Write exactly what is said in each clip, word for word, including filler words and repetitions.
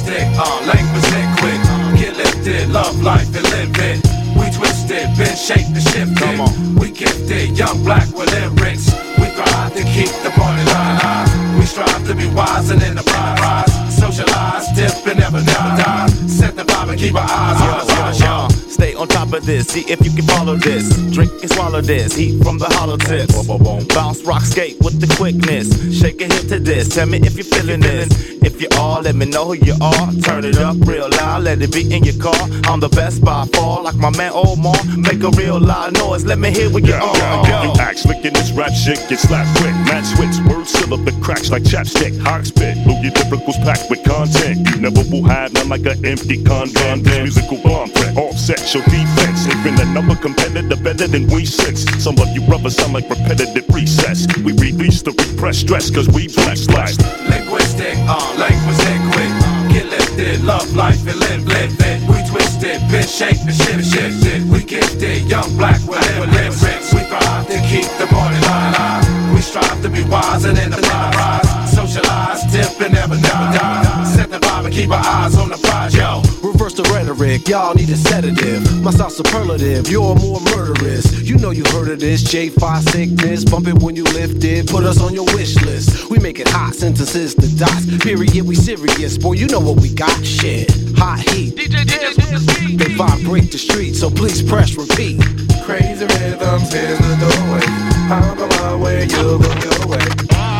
Linguistic, uh, language liquid. Get lifted, love life and live it. We twisted, been shaped and shifted. We gifted, young black with lyrics. We thrive to keep the party line high. We strive to be wise and enterprise. Rise, socialize, dip and never, never die. Set the vibe and keep our eyes on the prize, y'all. Stay on top of this, see if you can follow this. Drink and swallow this, heat from the hollow tips. Bounce, rock, skate with the quickness. Shake a hip to this, tell me if you're feeling this. If you are, let me know who you are. Turn it up real loud, let it be in your car. I'm the best by far, like my man Omar. Make a real loud noise, let me hear what you are. Yeah, you act slick in this rap shit, get slapped quick. Match switch, words seal up the cracks like chapstick. Hard spit, boogie lyricals packed with content. You never will have none like an empty convent. This musical bomb threat, offset, show defense. Even another competitor better than we six. Some of you brothers sound like repetitive recess. We release the repressed stress, cause we blessed last. Linguistic, uh, language liquid. Get lifted, love life and live, live it. We twisted, been shaped and shift, shifted. We gifted, young black with lyrics. We thrive to keep the party line high. We strive to be wise and enterprise. Socialize, dip and never, never die. Set the vibe and keep our eyes on the prize, yo. Reverse the rhetoric, y'all need a sedative. My style superlative, you're more murderous. You know you heard of this, J five sickness. Bump it when you lift it, put us on your wish list. We make it hot, sentences to dots. Period, we serious, boy, you know what we got. Shit, hot heat. D J Jazz with the beat. They vibrate the street, so please press repeat. Crazy rhythms in the doorway. I'm on my way, you'll go your way.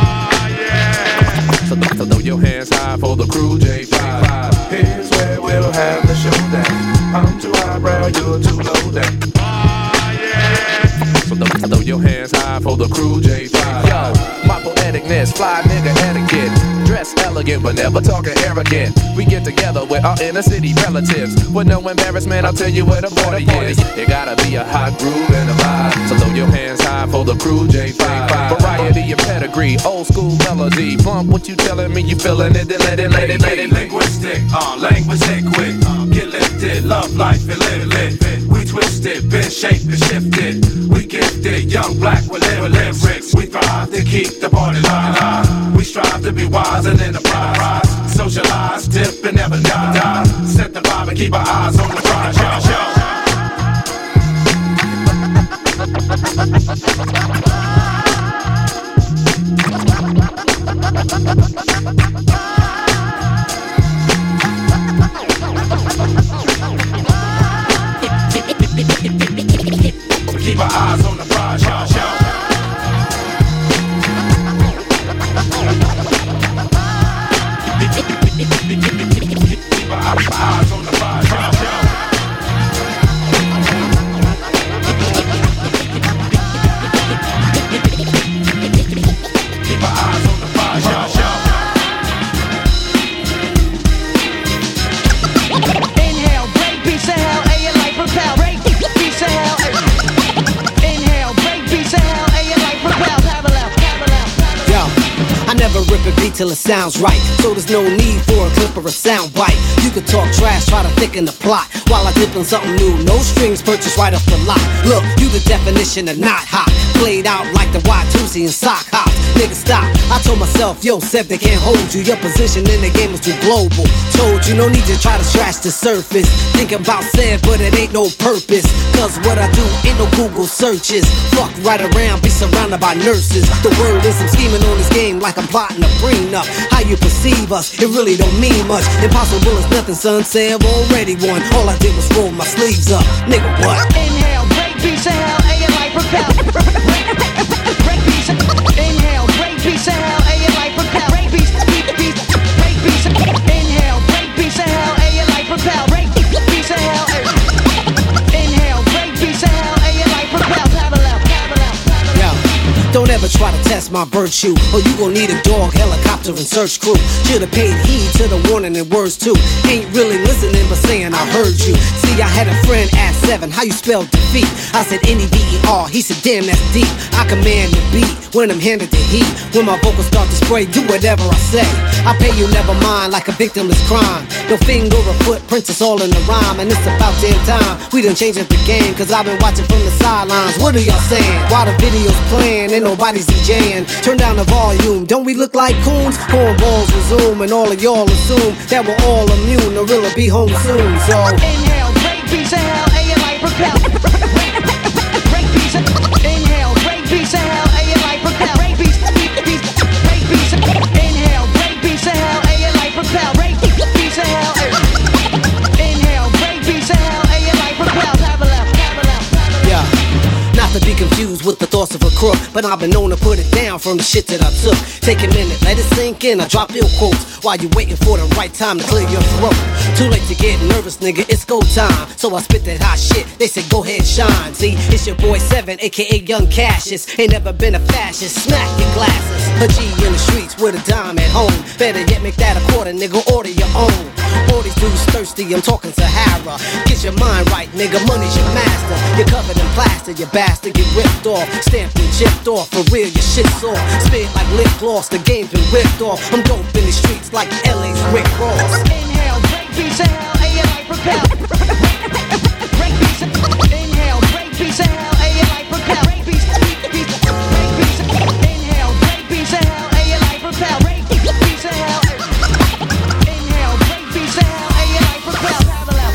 So, so throw your hands high for the crew, J five. Here's where we'll have the showdown. I'm too highbrow, you're too low down. So, th- so throw your hands high for the crew, J five. Yo, my poeticness, fly nigga etiquette. Dress elegant, but never talking arrogant. We get together with our inner city relatives. With no embarrassment, I'll tell you where the party is. It gotta be a hot groove and a vibe. So throw your hands high for the crew, J five. Variety and pedigree, old school melody. Bump what you telling me, you feeling it, then let it, let it, let it. Linguistic, uh, language liquid. Get lifted, love life and live, live it. We twisted, been shaped and shifted. We gifted, young black with lyrics. We thrive to keep the party line high. We strive to be wise and enterprise. Socialize, dip and never, never die. Set the vibe and keep our eyes on the prize, yo, yo. Keep our eyes on the prize, yo, yo. Keep our eyes on the prize, yo, yo. Keep our eyes on the prize, yo, yo. Inhale, break beats of hell, a your life propel. Break beats of hell. Inhale, break beats of hell, a your life propel. Parallel, parallel, parallel. Yo, I never rip a beat till it sounds right. So there's no need for a clip or a sound bite. You could talk trash, try to thicken the plot, while I dip in something new. No strings, purchase right off the lot. Look, you the definition of not hot. Played out like the Y two C and sock hops. Nigga, stop. I told myself, yo, Seth, they can't hold you. Your position in the game is too global. Told you, no need to try to scratch the surface. Think about Seth, but it ain't no purpose. Cause what I do ain't no Google searches. Fuck right around, be surrounded by nurses. The word is I'm scheming on this game like I'm plotting a prenup. How you perceive us, it really don't mean much. Impossible is nothing, son, say I've already won. All I did was roll my sleeves up. Nigga, what? Inhale, break beats of hell, a your life propel. Break beats of inhale, break beats of hell, a your life propel. Break beats, beat, beat, break beats of inhale, break beats of hell, a your life propel. Break beats of hell, inhale, break beats of hell, a your life propel. Parallel, parallel, parallel. Yo, don't ever try to test my virtue, or you gon' need a dog, helicopter, and search crew. Should've paid heed to the warning and words too. Ain't really listening, but saying I heard you. See, I had a friend at seven, how you spell defeat? I said N E V E R, he said damn that's deep. I command the beat when I'm handed the heat. When my vocals start to spray, do whatever I say. I pay you never mind like a victimless crime. No finger or footprints, it's all in the rhyme. And it's about damn time we done changed up the game, cause I've been watching from the sidelines. What are y'all saying? While the video's playing and nobody's DJing, Turn down the volume, don't we look like coons? Cornballs resume and all of y'all assume that we're all immune to really be home soon. So inhale, break beats of hell, A M I propel. Break beats of inhale, break beats of hell, A M I propel. Break beats, beat, beat, break beats of inhale, break beats of hell, A M I propel. Break beats of hell, inhale, break beats of hell, A M I propel. Parallel, parallel, parallel. yeah, not to be confused with the thoughts of a crook, but I've been known to put it down from the shit that I took. Take a minute, let it sink in. I drop ill quotes while you waiting for the right time to clear your throat. Too late to get nervous, nigga, it's go time. So I spit that hot shit, they say go ahead, shine. See, it's your boy Seven, aka Young Cassius. Ain't never been a fascist, smack your glasses. A G in the streets with a dime at home. Better yet, make that a quarter, nigga, order your own. All these dudes thirsty, I'm talking Sahara. Get your mind right, nigga, money's your master. You're covered in plaster, you bastard, get ripped off. Stamped and chipped off, for real, your shit's off. Spit like lip gloss, the game's been ripped off. I'm dope in the streets like L A's Rick Ross. Inhale, break beats of hell, A M I propel. Break beats of inhale, break beats of hell, A M I propel. Break beats, beat, beat, break beats of inhale, break beats of hell, A M I propel. Break beats of hell, inhale, break beats of hell, A M I propel. Parallel,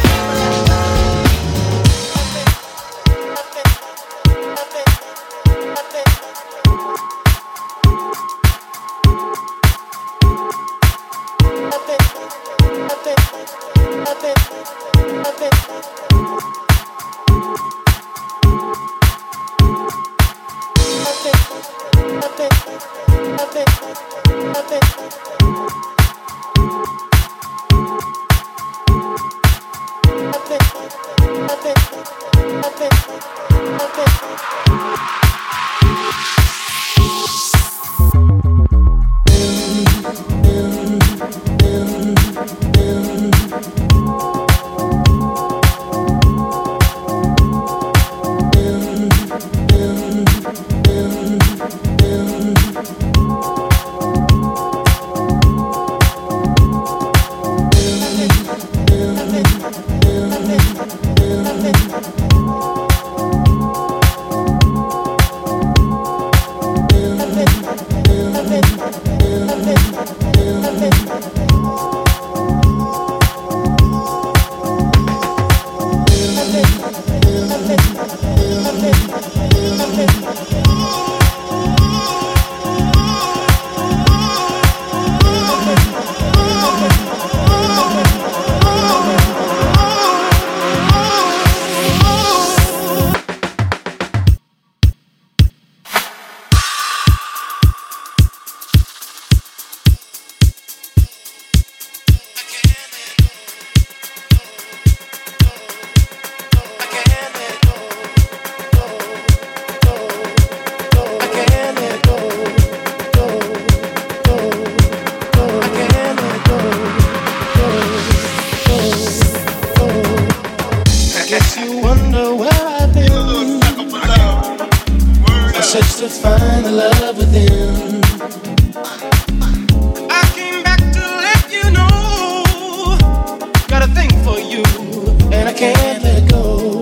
to find the love within. I came back to let you know, got a thing for you, and I can't let go.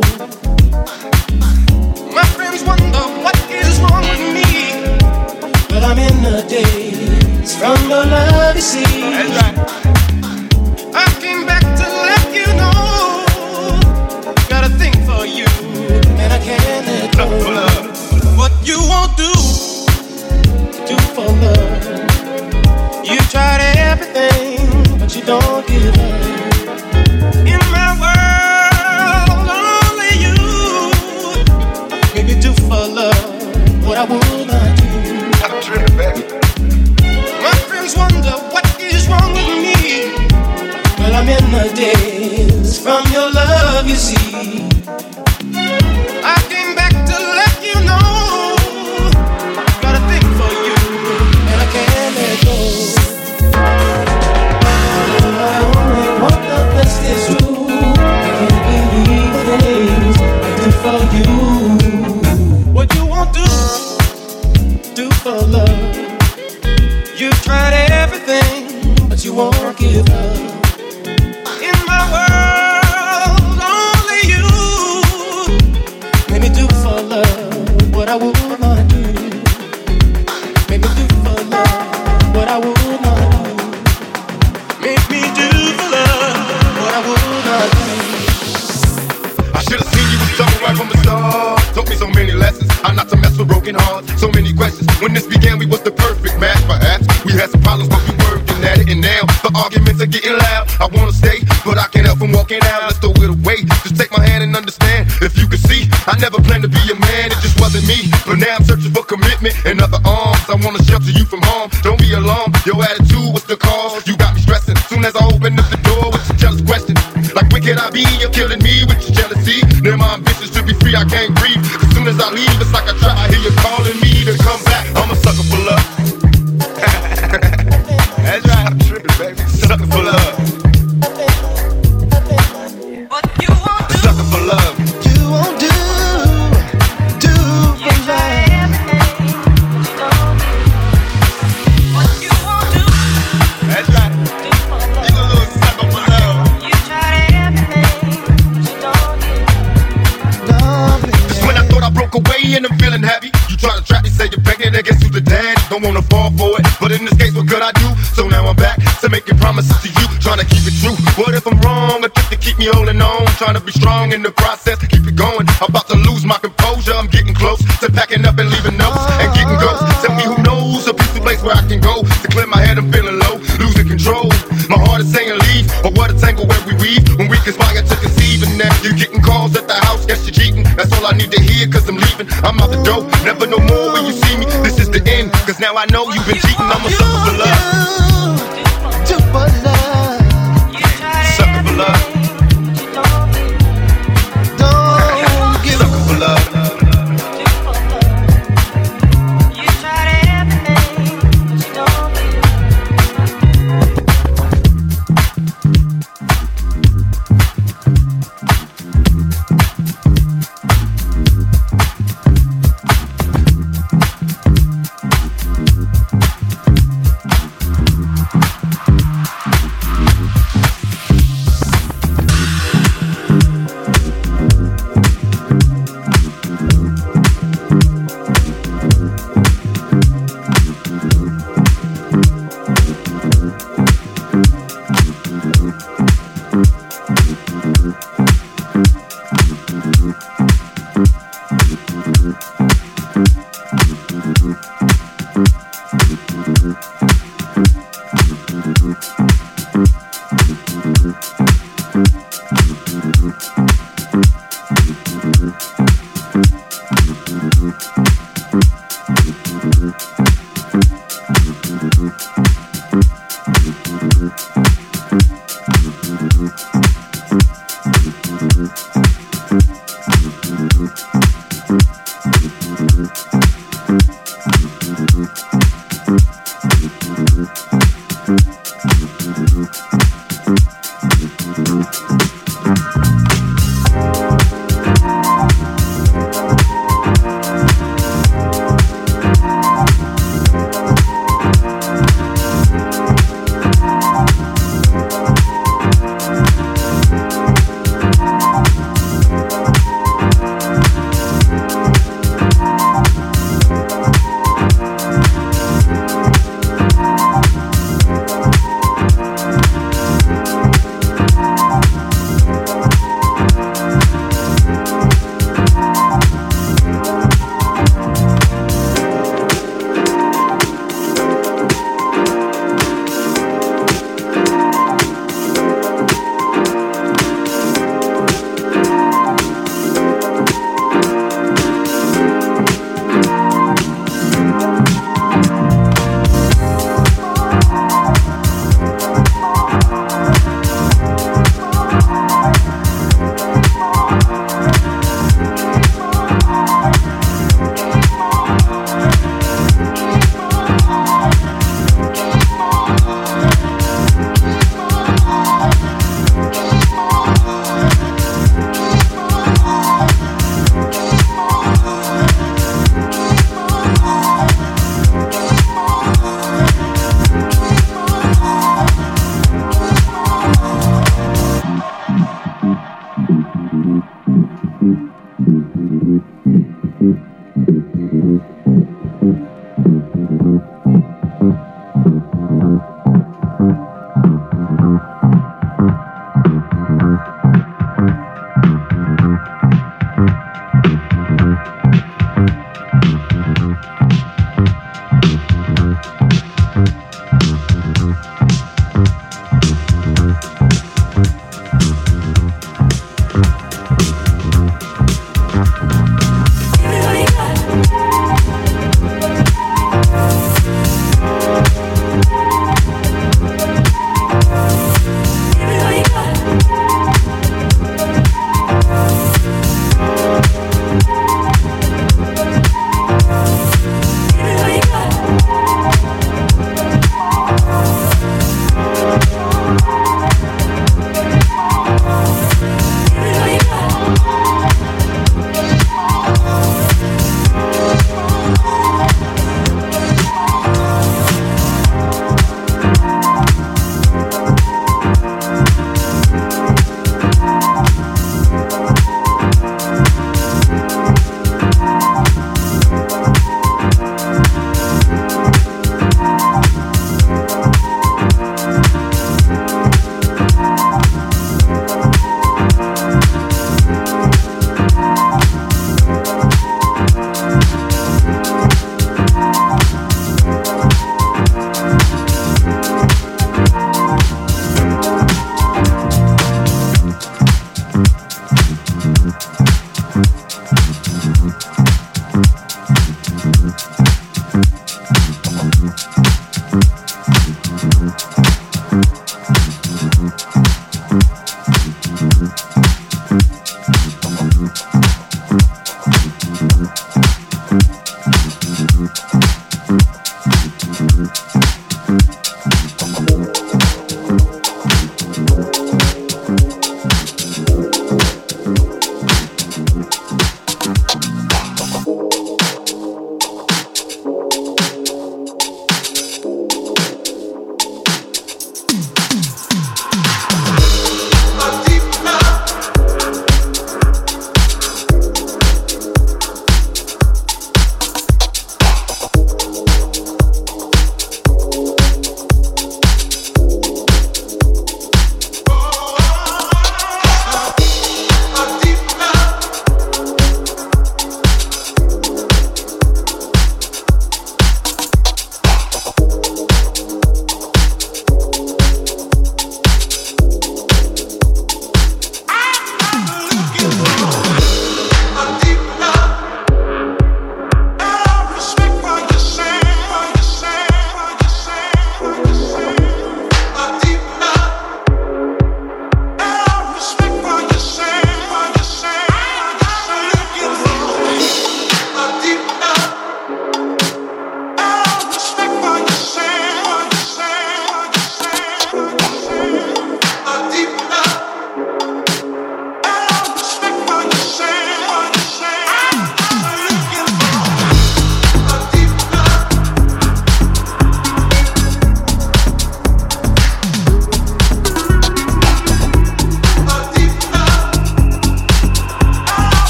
My friends wonder what is wrong with me, but I'm in the daze from your love, you see. That's right. I came back to let you know, got a thing for you, and I can't let go. What you won't do, do for love. You tried everything, but you don't give up. In my world, only you make me do for love what I would not do. I'm tripping, baby. My friends wonder what is wrong with me. Well, I'm in the daze from your love, you see. I came back to let you know, got a thing for you, and I can't let go. I only want the best is true. I can't believe the things I do for you. What you won't do, do for love. You've tried everything, but you won't give up. In my world, only you make me do for love what I would not do. Make me make me do for love what I would not do. I should've seen you was something right from the start. Taught me so many lessons, how not to mess with broken hearts. So many questions. When this began, we was the perfect match. Perhaps we had some problems, but we working at it. And now the arguments are getting loud. I wanna stay, but I can't help from walking out. Let's throw it away. Just take my hand and understand. If you could see, I never planned to be a man. It just wasn't me. But now I'm searching for commitment and other arms. I wanna shelter you from harm. Don't be alarmed. Your attitude was the cause. You got me stressing. Soon as I opened up the door with some jealous questions. Like, where can I be? You're killing me with your jealousy. Now my ambitions to be free, I can't breathe. As soon as I leave, it's like I try. I hear you calling me to come back. I'm a sucker for love. That's right, I'm tripping, baby. Sucker for love. What you won't do, sucker for love. You won't do, do for love. What you won't do, that's right. You a little sucker for love. You tried everything, but you don't get it. When I thought I broke away and I'm feeling happy, you try to trap me, say you're pregnant, and guess who's the dad? Don't wanna fall for it, but in this case, what could I do? So now I'm back to making promises to you, trying to keep it true. What if I'm wrong? Attempt to keep me holding on, trying to be strong in the process, keep it going. I'm about to lose my composure, I'm getting close to packing up and leaving notes and getting ghosts. Tell me who knows a peaceful place where I can go to clear my head. I'm feeling low, losing control. My heart is saying leave, or what a tangle where we weave when we conspire to conceive. And now you're getting calls at the house, guess you're cheating. That's all I need to hear, cause I'm leaving. I'm out the door, never no more when you see me. This is the end, cause now I know you've been cheating. I'm a sucker for love. Do for love. Sucker for love. Don't give Sucker for love. You tried everything, but you don't get it.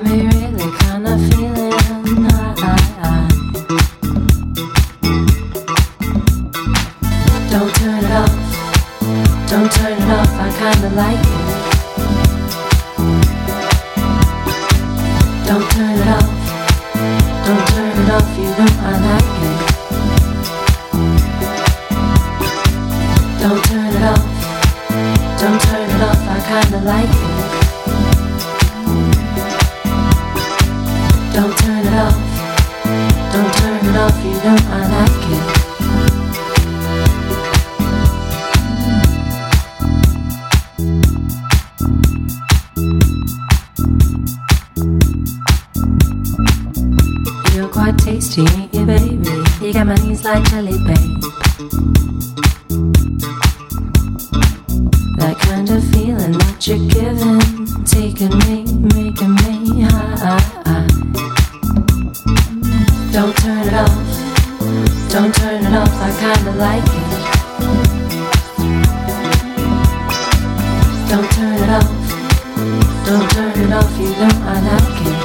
me really kinda feeling high. Don't turn it off, don't turn it off, I kinda like it. Don't turn it off, don't turn it off, you know I like it. Don't turn it off, don't turn it off, I kinda like it. Don't turn it off, don't turn it off, you know I like it. You're quite tasty, ain't you, baby? You got my knees like jelly, babe. That kind of feeling that you're giving, taking me, making me high. Don't turn it off, don't turn it off, I kinda like it. Don't turn it off, don't turn it off, you know I like it.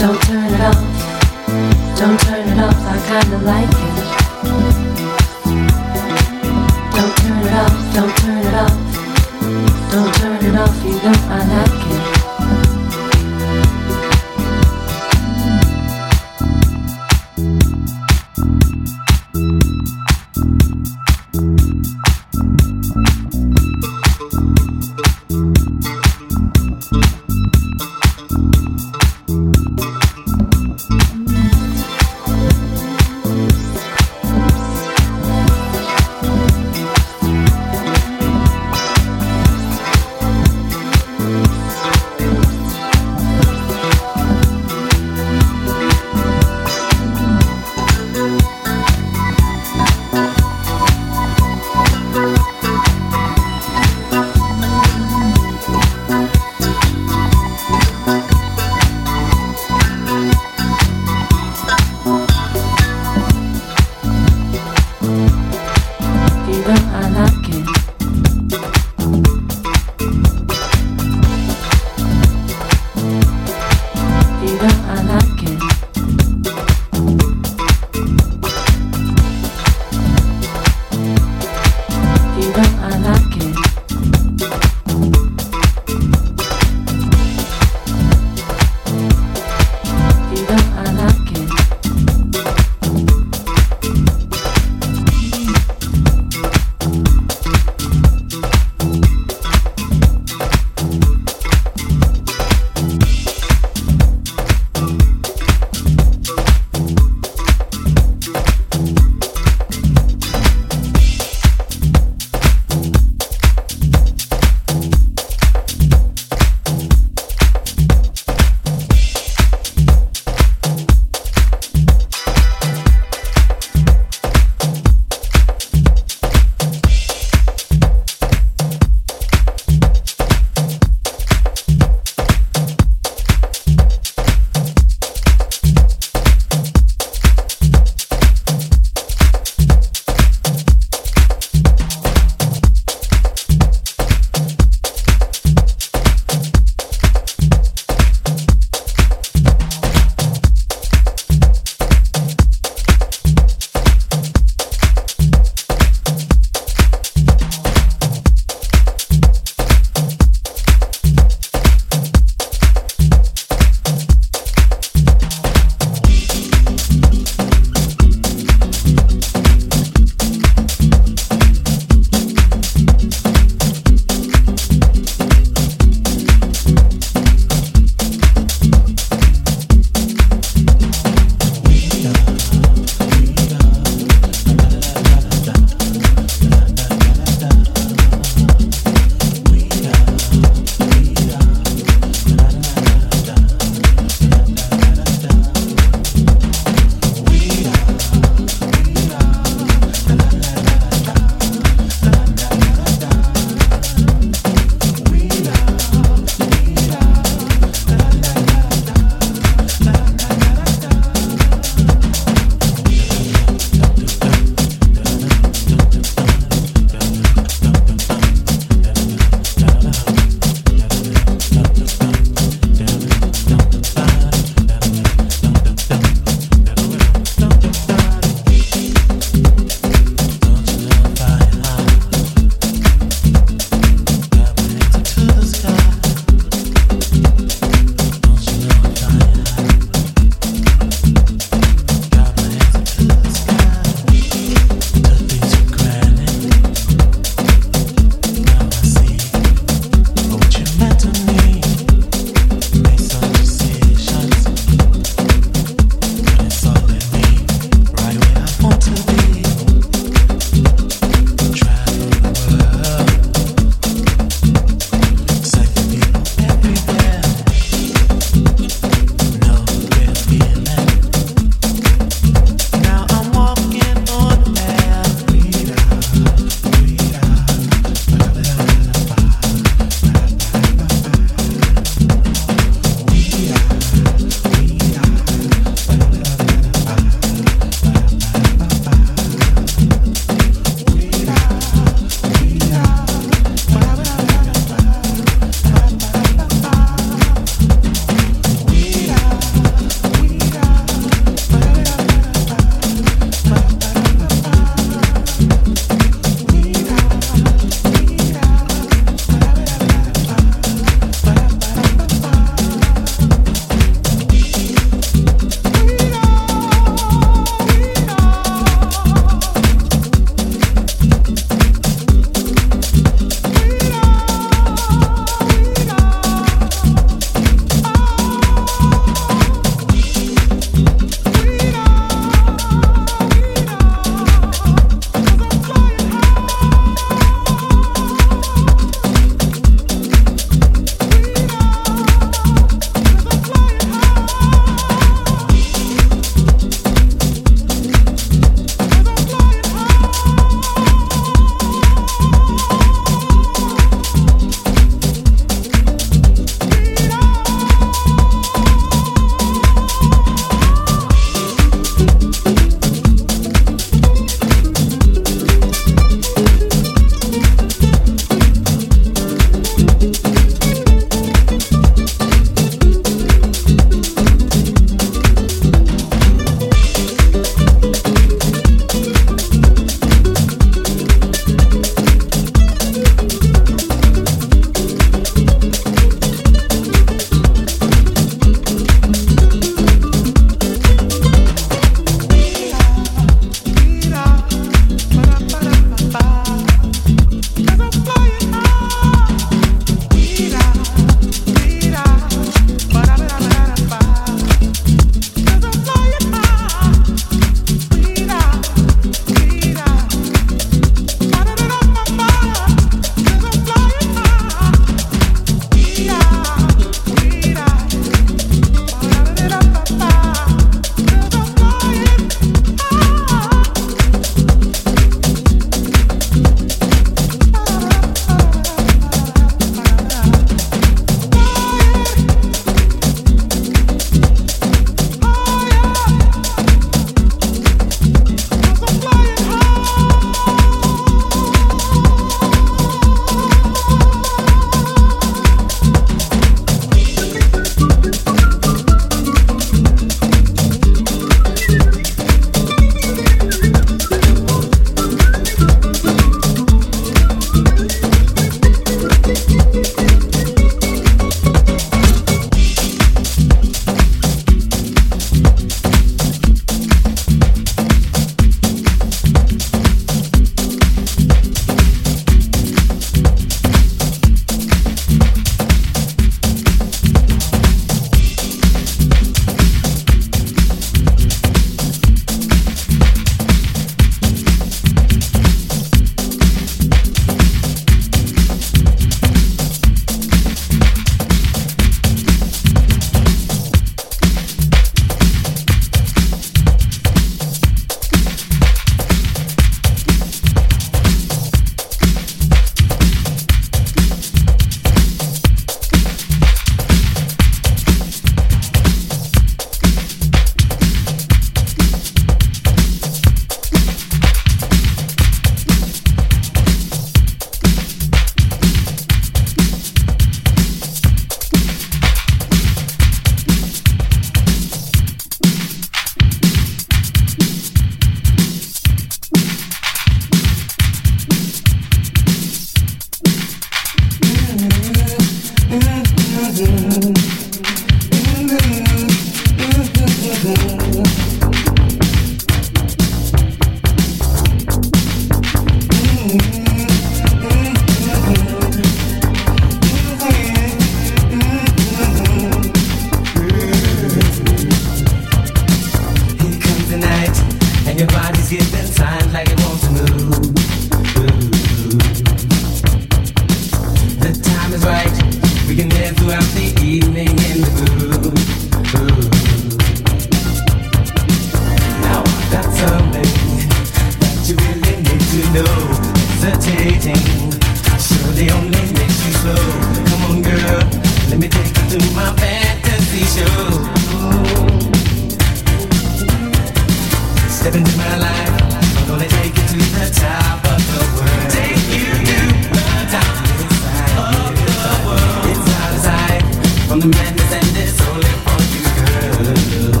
madness and it's only for you, girl.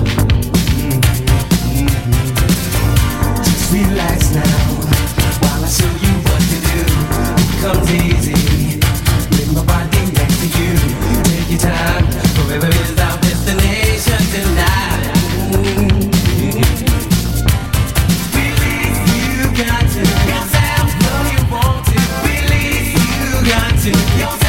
Mm-hmm. Just relax now while I show you what to do. It comes easy. Bring my body next to you. Take your time. Forever is our destination tonight. Mm-hmm. Believe you got to yourself. Know you want to. Believe you got to yourself.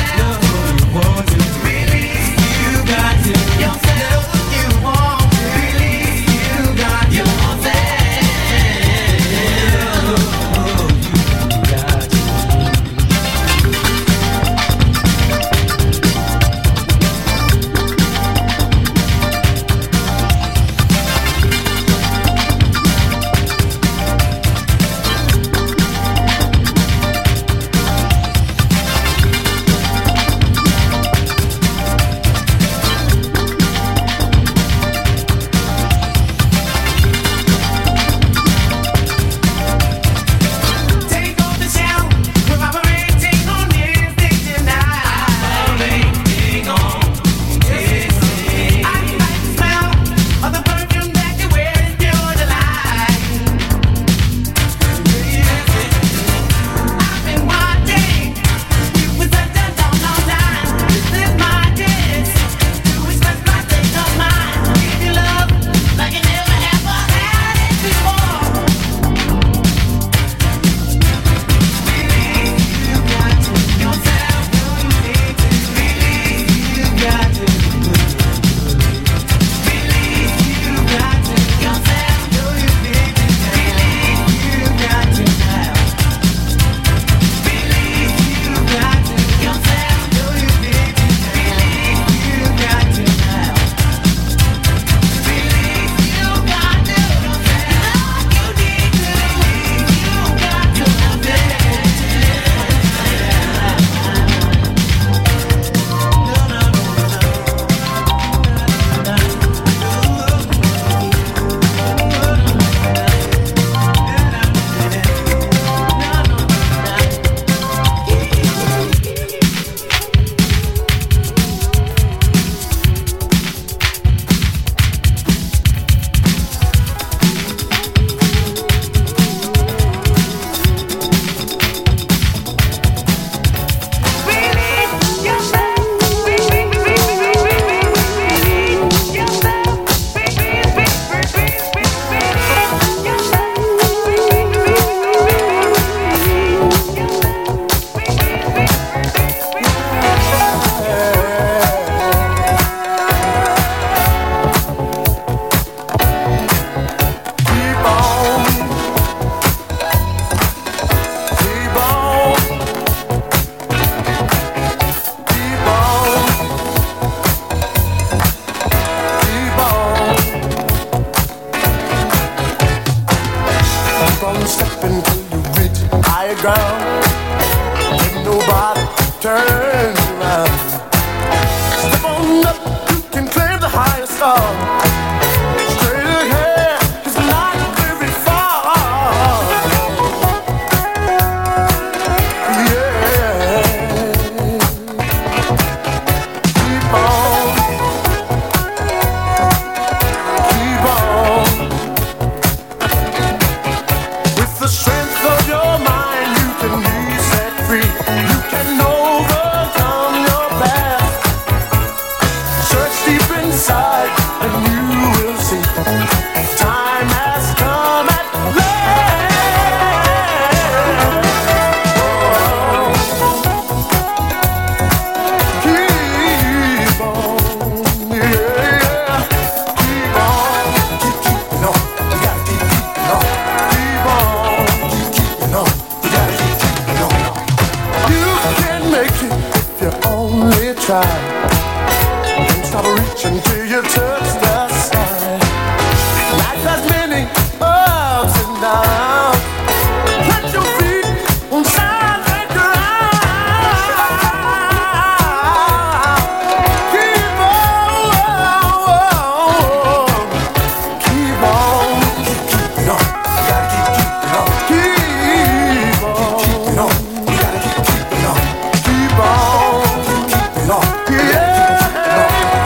Keep on, keep on, yeah.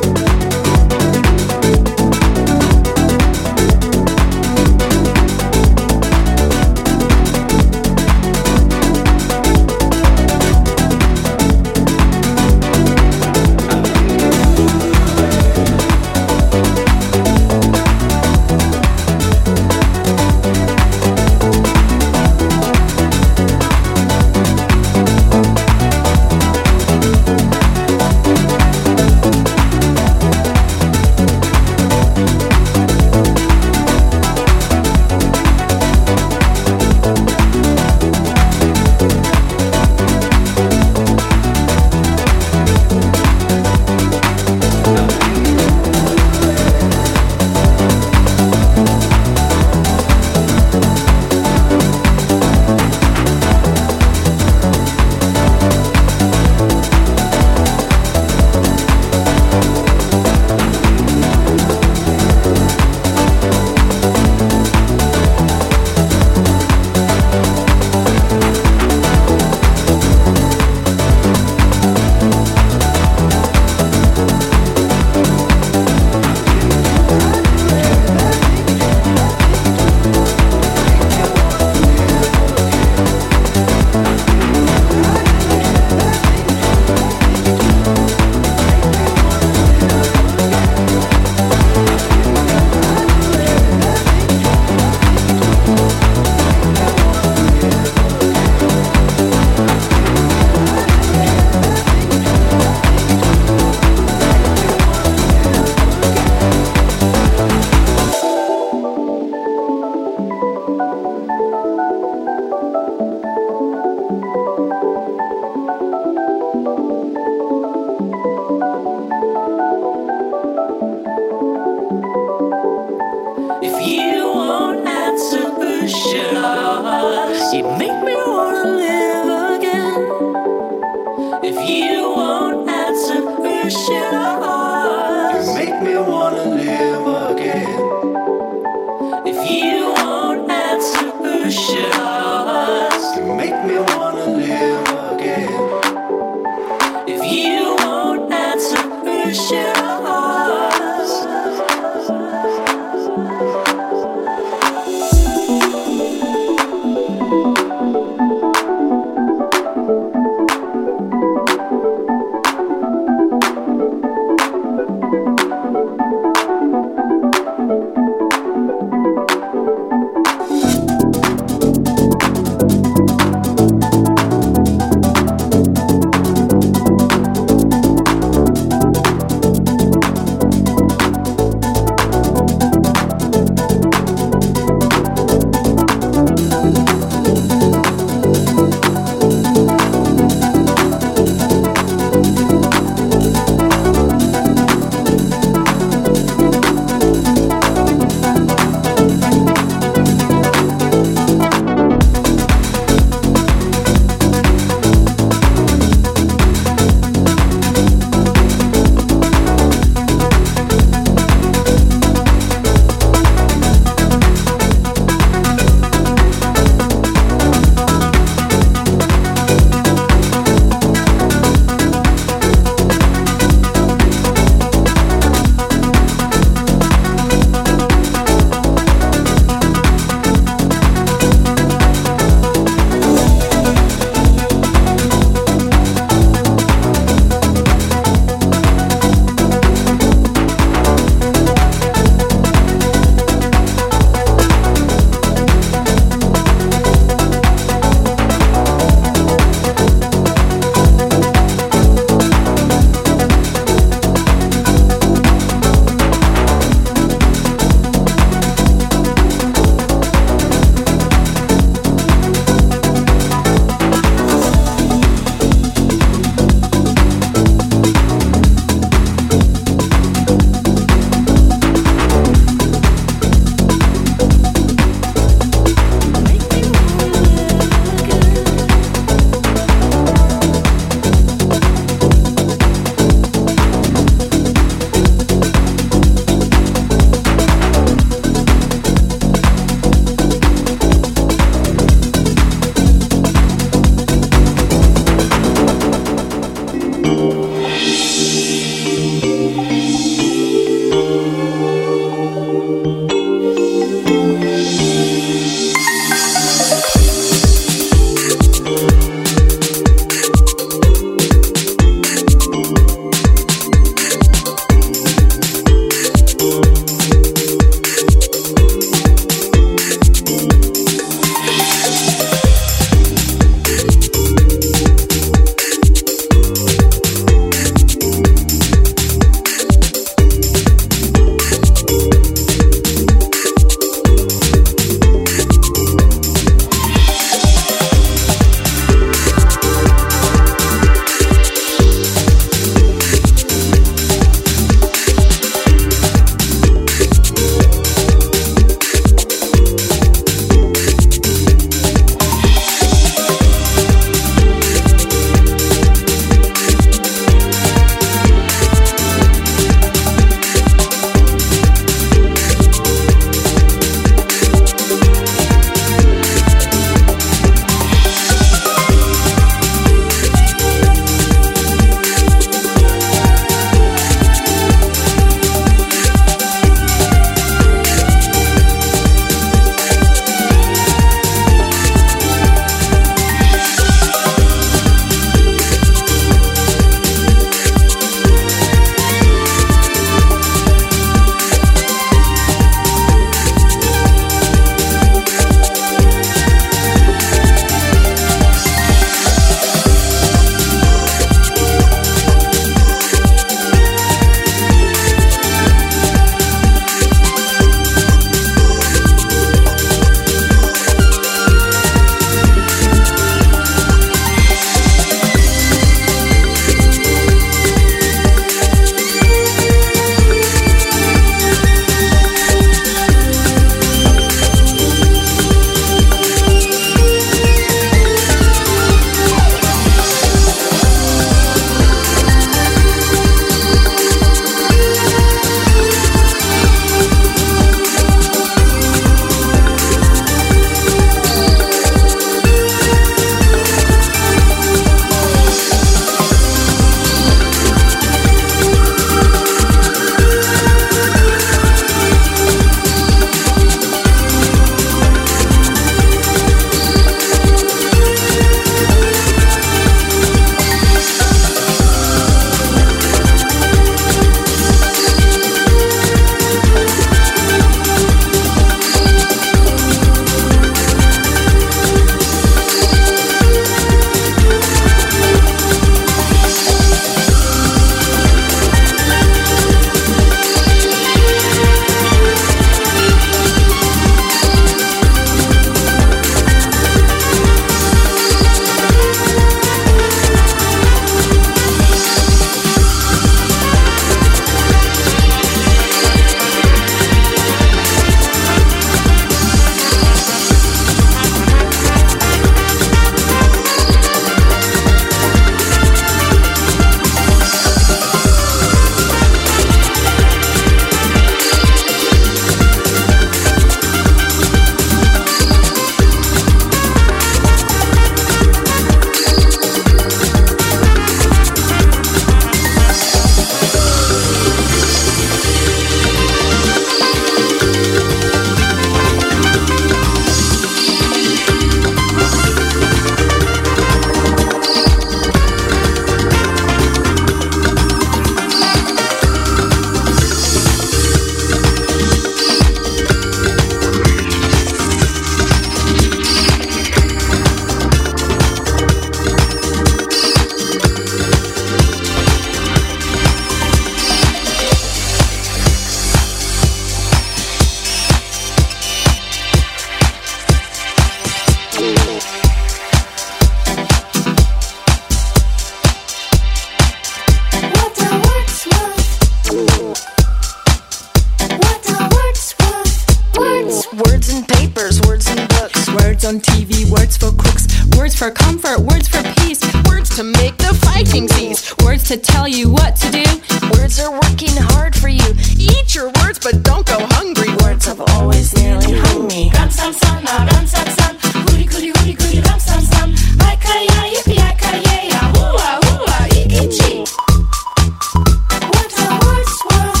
teachingsies. Words to tell you what to do. Words are working hard for you. Eat your words, but don't go hungry. Words have always nearly hung me. Ram sam sam, na ram sam sam. Goody goody goody goody ram sam sam. Aikaya yippee aikaya ya. Hooah hooah ikichi. What a words worth.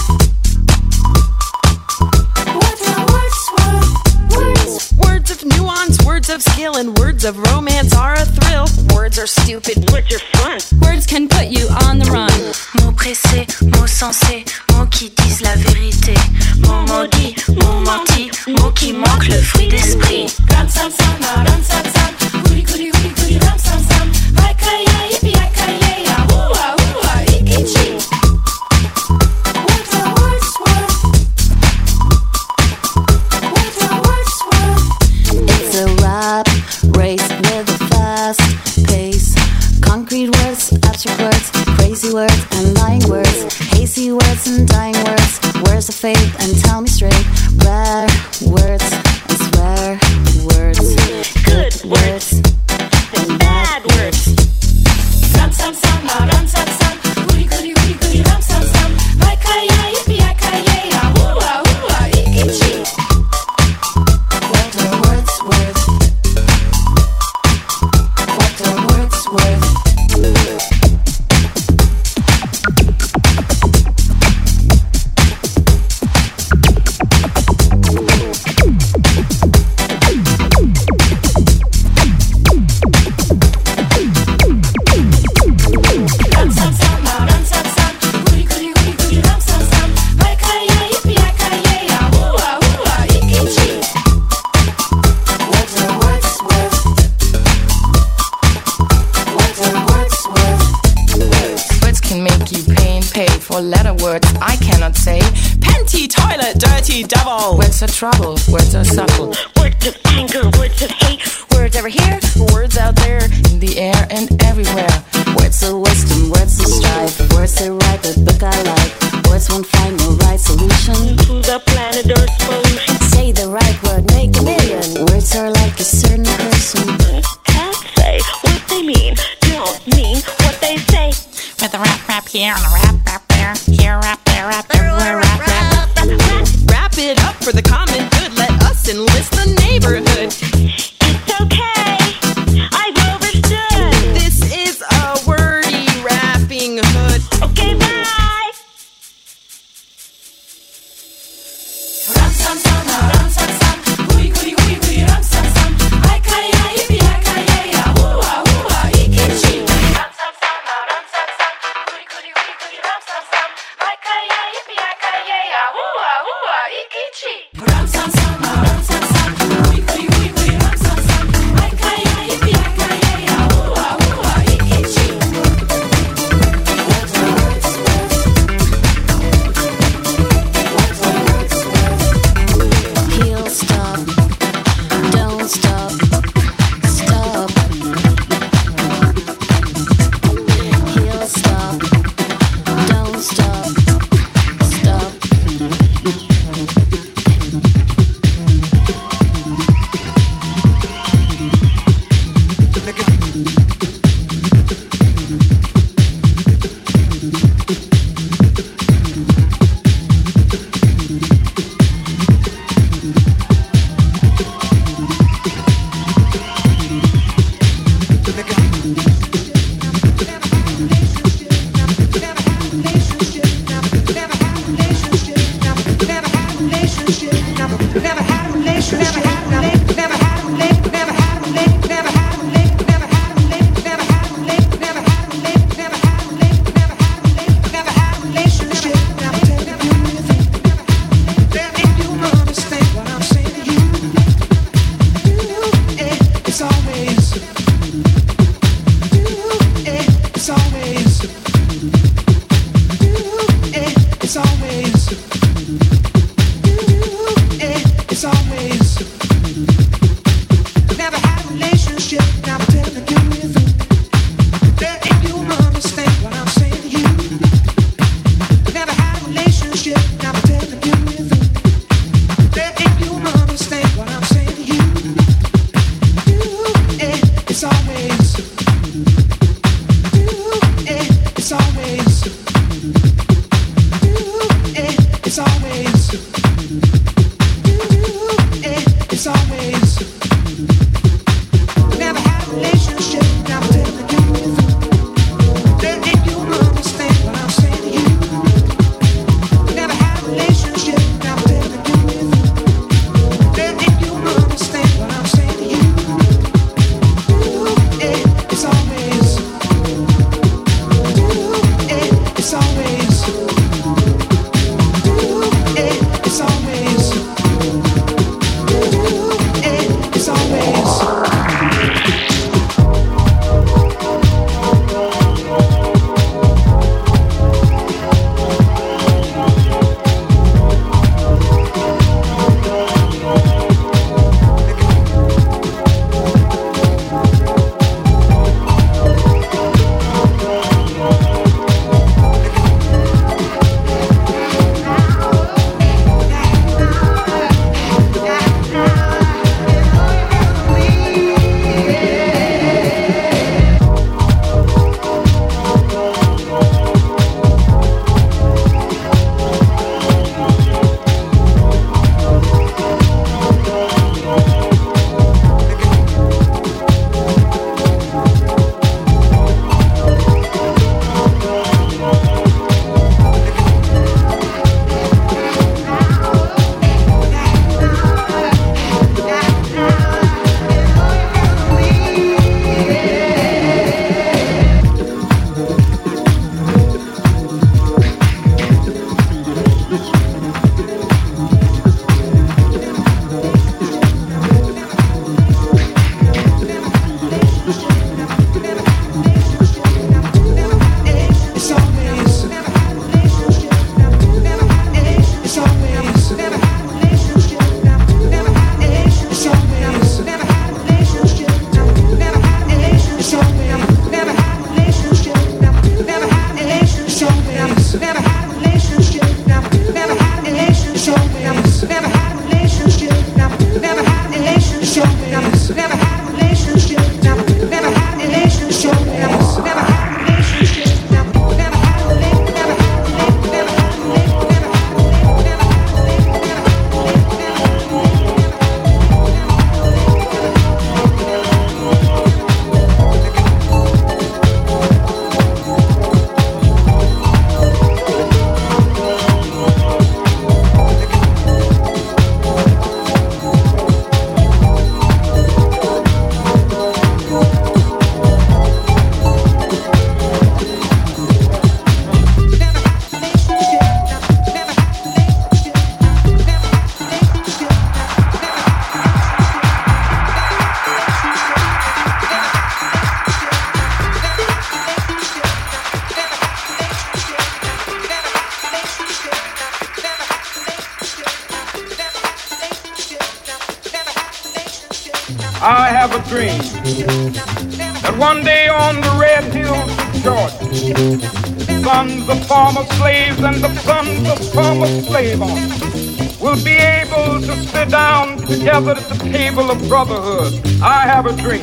What a words worth. Words. Words of nuance, words of skill, and words of romance are a thrill. Words are stupid. Words are fun. Words can put you on the run. Mots pressés, mots sensés, mots qui disent la vérité. Mots maudits, mots mentis, mots qui manquent le fruit d'esprit. Ram sam sam, na ram sam sam. Goody goody goody goody ram sam sam. Aikaya yippee aikaya ya. Hooah hooah ikichi. What a words worth. What a words worth. It's a rap race with a fast pace. Concrete words, abstract words, crazy words and lying words, hazy words and dying words, words of faith and tell me straight, rare words and swear words, good words and bad words. Ram sam sam, na ram sam sam. Goody goody goody goody ram sam sam. Aikaya yippee aikaya ya. Hooah hooah ikichi. What are words worth? What are words worth? Ram sam sam, na ram sam sam. Goody goody goody goody ram sam sam. Aikaya yippee aikaya ya. Hooah hooah ikichi. What are words worth? What are words worth? Words can make you pay and pay for letter words I cannot say. Panty, toilet, dirty devil. Words are trouble, words are subtle. Words of anger, words of hate. Words over here, words out there, in the air and everywhere. Words of wisdom, words of strife, words that write the book I like. Words won't find the right solution To the planet Earth's pollution. Say the right word, make a million. Words are like a certain person. Can't say what they mean, don't mean what they say. With a rap rap here and a rap rap there. Here rap there, rap everywhere, rap rap. Wrap it up for the common good. Let us enlist the neighborhood. It's okay, I've overstood. This is a wordy rapping hood. Okay, bye. Ram sam sam, na ram sam sam. Goody goody goody goody ram sam sam. Aikaya yippee aikaya ya. Hooah hooah ikichi. Ram sam sam, na ram sam sam. Goody goody goody goody ram sam sam. Aikaya yippee aikaya have a dream that one day on the red hills of Georgia, sons of former slaves and the sons of former slave owners will be able to sit down together at the table of brotherhood. I have a dream.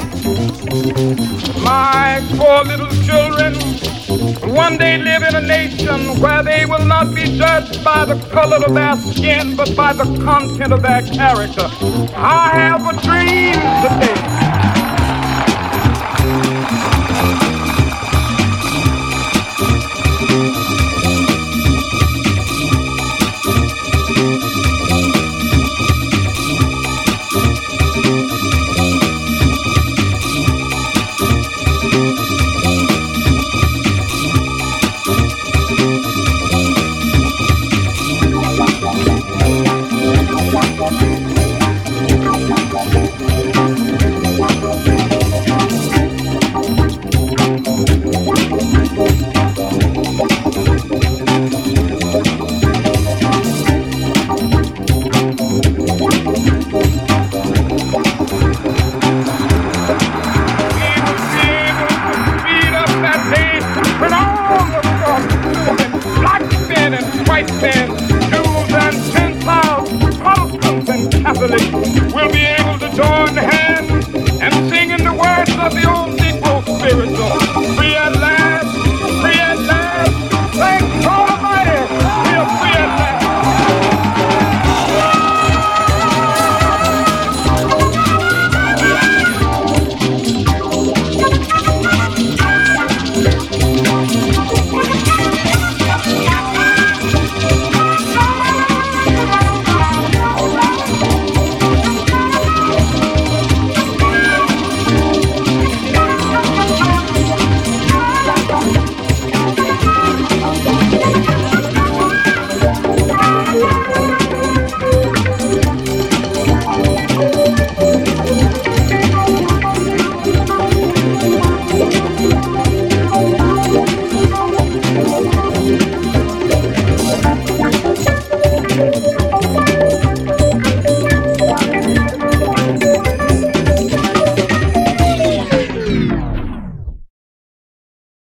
My four little children will one day live in a nation where they will not be judged by the color of their skin, but by the content of their character. I have a dream today